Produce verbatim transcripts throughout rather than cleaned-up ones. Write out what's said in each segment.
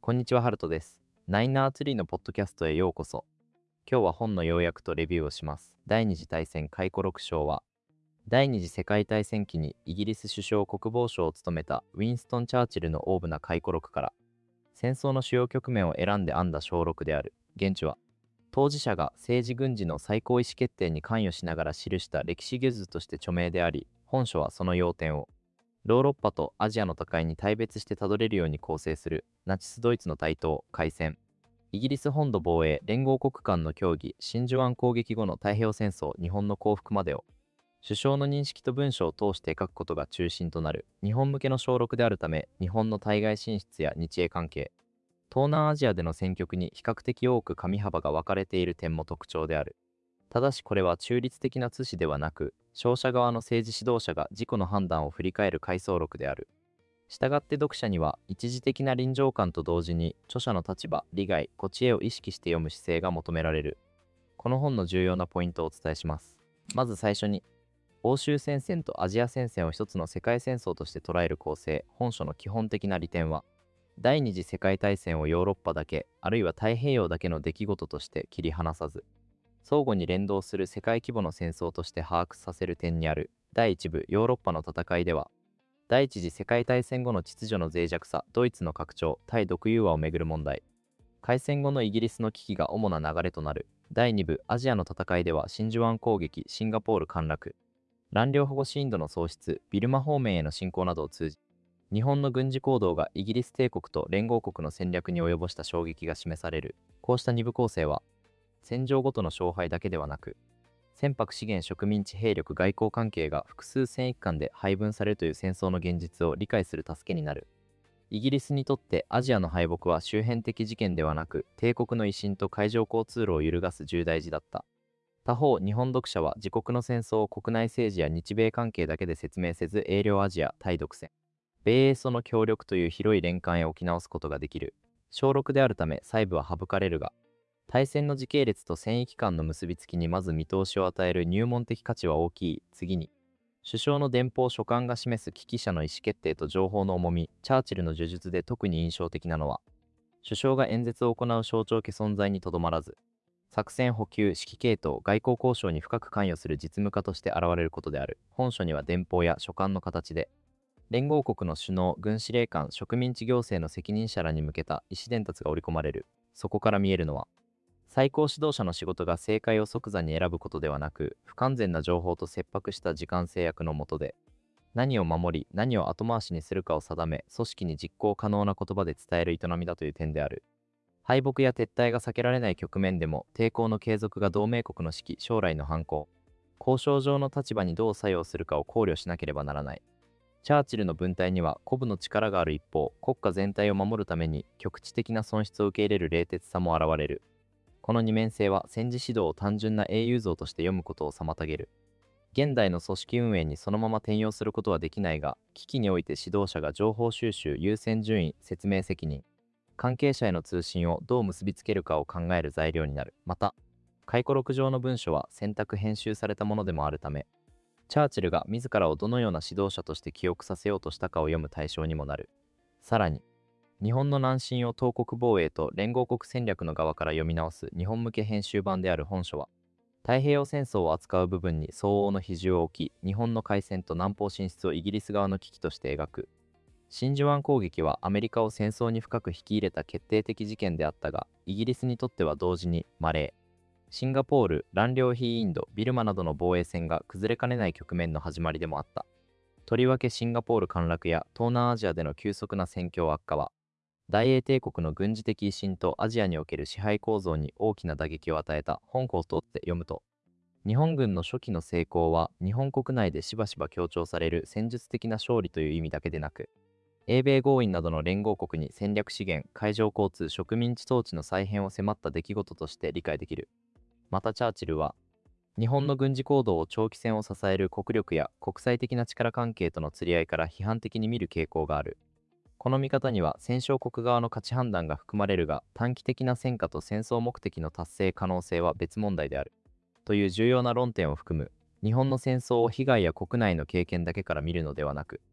こんにちは、ハルトです。ナイナーツリーのポッドキャストへようこそ。今日は本の要約とレビューをします。第二次大戦回顧録章は、第二次世界大戦期にイギリス首相国防相を務めたウィンストン・チャーチルのオーブな回顧録から、戦争の主要局面を選んで編んだ小録である。現地は、当事者が政治軍事の最高意思決定に関与しながら記した歴史技術として著名であり、本書はその要点を、ヨーロッパとアジアの戦いに大別してたどれるように構成するナチスドイツの台頭、開戦、イギリス本土防衛、連合国間の協議、真珠湾攻撃後の太平洋戦争、日本の降伏までを、首相の認識と文書を通して書くことが中心となる日本向けの小録であるため、日本の対外進出や日英関係、東南アジアでの戦局に比較的多く上幅が分かれている点も特徴である。ただしこれは中立的な通史ではなく、勝者側の政治指導者が自己の判断を振り返る回想録である。したがって読者には一時的な臨場感と同時に著者の立場、利害、こ知恵を意識して読む姿勢が求められる。この本の重要なポイントをお伝えします。まず最初に、欧州戦線とアジア戦線を一つの世界戦争として捉える構成、本書の基本的な利点は、第二次世界大戦をヨーロッパだけ、あるいは太平洋だけの出来事として切り離さず、相互に連動する世界規模の戦争として把握させる点にある。第一部ヨーロッパの戦いでは、第一次世界大戦後の秩序の脆弱さ、ドイツの拡張、対独融和をめぐる問題、開戦後のイギリスの危機が主な流れとなる。第二部アジアの戦いでは、真珠湾攻撃、シンガポール陥落、蘭領保護シーンドの喪失、ビルマ方面への侵攻などを通じ、日本の軍事行動がイギリス帝国と連合国の戦略に及ぼした衝撃が示される。こうした二部構成は、戦場ごとの勝敗だけではなく、船舶資源植民地兵力外交関係が複数戦域間で配分されるという戦争の現実を理解する助けになる。イギリスにとってアジアの敗北は周辺的事件ではなく、帝国の威信と海上交通路を揺るがす重大事だった。他方、日本読者は自国の戦争を国内政治や日米関係だけで説明せず、英領アジア、対独戦、米英ソの協力という広い連関へ置き直すことができる。小録であるため細部は省かれるが、大戦の時系列と戦域間の結びつきにまず見通しを与える入門的価値は大きい。次に、首相の電報書簡が示す危機者の意思決定と情報の重み、チャーチルの叙述で特に印象的なのは、首相が演説を行う象徴家存在にとどまらず、作戦補給、指揮系統、外交交渉に深く関与する実務家として現れることである。本書には電報や書簡の形で、連合国の首脳、軍司令官、植民地行政の責任者らに向けた意思伝達が織り込まれる。そこから見えるのは、最高指導者の仕事が正解を即座に選ぶことではなく、不完全な情報と切迫した時間制約の下で、何を守り、何を後回しにするかを定め、組織に実行可能な言葉で伝える営みだという点である。敗北や撤退が避けられない局面でも、抵抗の継続が同盟国の指揮、将来の反抗、交渉上の立場にどう作用するかを考慮しなければならない。チャーチルの文体には鼓舞の力がある一方、国家全体を守るために局地的な損失を受け入れる冷徹さも現れる。この二面性は戦時指導を単純な英雄像として読むことを妨げる。現代の組織運営にそのまま転用することはできないが、危機において指導者が情報収集、優先順位、説明責任、関係者への通信をどう結びつけるかを考える材料になる。また、回顧録上の文書は選択編集されたものでもあるため、チャーチルが自らをどのような指導者として記憶させようとしたかを読む対象にもなる。さらに、日本の南進を東国防衛と連合国戦略の側から読み直す日本向け編集版である本書は、太平洋戦争を扱う部分に相応の比重を置き、日本の開戦と南方進出をイギリス側の危機として描く。真珠湾攻撃はアメリカを戦争に深く引き入れた決定的事件であったが、イギリスにとっては同時にマレー、シンガポール、蘭領非インド、ビルマなどの防衛線が崩れかねない局面の始まりでもあった。とりわけシンガポール陥落や東南アジアでの急速な戦況悪化は、大英帝国の軍事的威信とアジアにおける支配構造に大きな打撃を与えた。本項を取って読むと、日本軍の初期の成功は日本国内でしばしば強調される戦術的な勝利という意味だけでなく、英米豪印などの連合国に戦略資源、海上交通、植民地統治の再編を迫った出来事として理解できる。またチャーチルは、日本の軍事行動を長期戦を支える国力や国際的な力関係との釣り合いから批判的に見る傾向がある。この見方には戦勝国側の価値判断が含まれるが、短期的な戦果と戦争目的の達成可能性は別問題である。という重要な論点を含む、日本の戦争を被害や国内の経験だけから見るのではなく、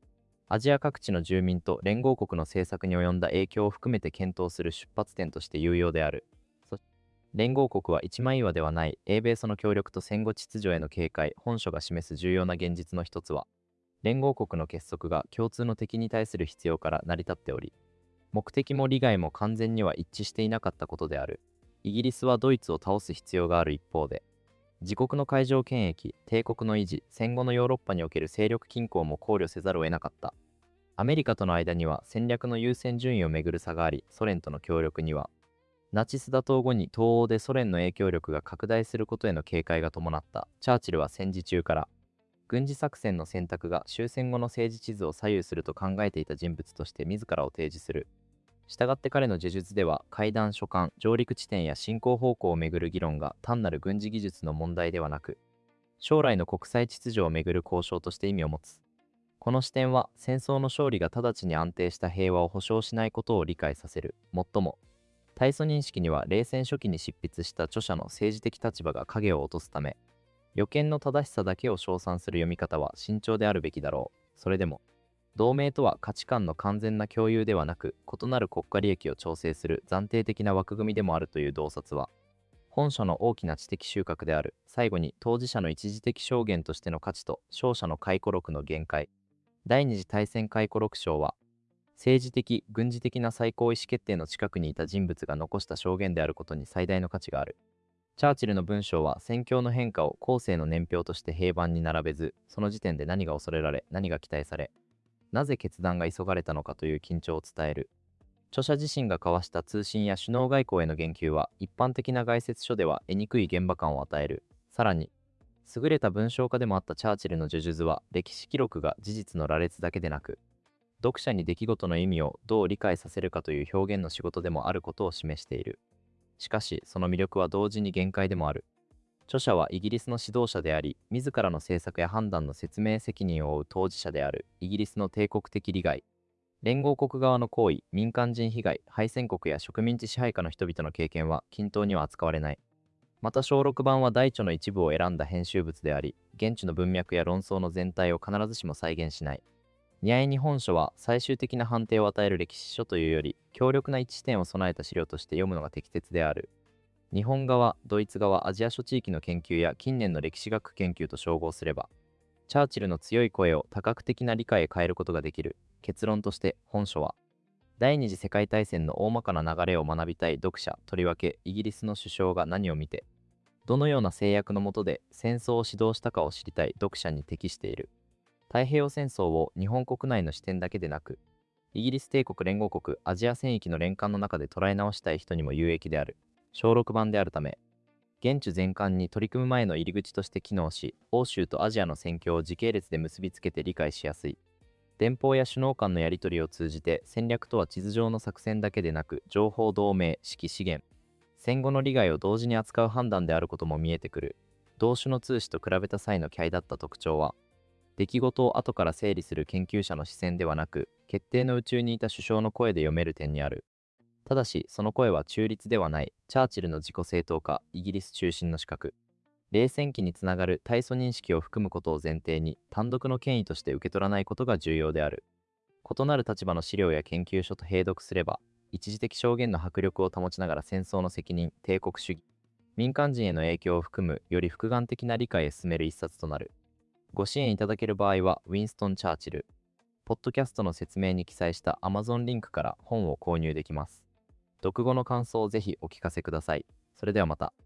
アジア各地の住民と連合国の政策に及んだ影響を含めて検討する出発点として有用である。そ連合国は一枚岩ではない英米ソの協力と戦後秩序への警戒、本書が示す重要な現実の一つは、連合国の結束が共通の敵に対する必要から成り立っており、目的も利害も完全には一致していなかったことである。イギリスはドイツを倒す必要がある一方で、自国の海上権益、帝国の維持、戦後のヨーロッパにおける勢力均衡も考慮せざるを得なかった。アメリカとの間には戦略の優先順位をめぐる差があり、ソ連との協力には、ナチス打倒後に東欧でソ連の影響力が拡大することへの警戒が伴った。チャーチルは戦時中から、軍事作戦の選択が終戦後の政治地図を左右すると考えていた人物として自らを提示する。したがって彼の叙述では、会談所管、上陸地点や進行方向をめぐる議論が単なる軍事技術の問題ではなく、将来の国際秩序をめぐる交渉として意味を持つ。この視点は、戦争の勝利が直ちに安定した平和を保障しないことを理解させる。もっとも、対ソ認識には冷戦初期に執筆した著者の政治的立場が影を落とすため、予見の正しさだけを称賛する読み方は慎重であるべきだろう。それでも、同盟とは価値観の完全な共有ではなく、異なる国家利益を調整する暫定的な枠組みでもあるという洞察は、本書の大きな知的収穫である。最後に、当事者の一時的証言としての価値と勝者の回顧録の限界。第二次大戦回顧録章は、政治的、軍事的な最高意思決定の近くにいた人物が残した証言であることに最大の価値がある。チャーチルの文章は戦況の変化を後世の年表として平板に並べず、その時点で何が恐れられ、何が期待され、なぜ決断が急がれたのかという緊張を伝える。著者自身が交わした通信や首脳外交への言及は、一般的な概説書では得にくい現場感を与える。さらに、優れた文章家でもあったチャーチルの叙述は、歴史記録が事実の羅列だけでなく、読者に出来事の意味をどう理解させるかという表現の仕事でもあることを示している。しかし、その魅力は同時に限界でもある。著者はイギリスの指導者であり、自らの政策や判断の説明責任を負う当事者である。イギリスの帝国的利害、連合国側の行為、民間人被害、敗戦国や植民地支配下の人々の経験は均等には扱われない。また小録版は大著の一部を選んだ編集物であり、現地の文脈や論争の全体を必ずしも再現しない。似合いに本書は最終的な判定を与える歴史書というより、強力な一致点を備えた資料として読むのが適切である。日本側、ドイツ側、アジア諸地域の研究や近年の歴史学研究と照合すれば、チャーチルの強い声を多角的な理解へ変えることができる。結論として本書は、第二次世界大戦の大まかな流れを学びたい読者、とりわけイギリスの首相が何を見て、どのような制約の下で戦争を指導したかを知りたい読者に適している。太平洋戦争を日本国内の視点だけでなく、イギリス帝国連合国アジア戦域の連関の中で捉え直したい人にも有益である。小録版であるため、現地全館に取り組む前の入り口として機能し、欧州とアジアの戦況を時系列で結びつけて理解しやすい。電報や首脳間のやり取りを通じて、戦略とは地図上の作戦だけでなく、情報同盟、指揮資源、戦後の利害を同時に扱う判断であることも見えてくる。同種の通史と比べた際のキャイだった特徴は、出来事を後から整理する研究者の視線ではなく、決定の宇宙にいた首相の声で読める点にある。ただし、その声は中立ではない。チャーチルの自己正当化、イギリス中心の資格、冷戦期につながる対ソ認識を含むことを前提に、単独の権威として受け取らないことが重要である。異なる立場の資料や研究書と併読すれば、一時的証言の迫力を保ちながら戦争の責任、帝国主義、民間人への影響を含むより複眼的な理解へ進める一冊となる。ご支援いただける場合は、ウィンストン・チャーチル、ポッドキャストの説明に記載した Amazon リンクから本を購入できます。読後の感想をぜひお聞かせください。それではまた。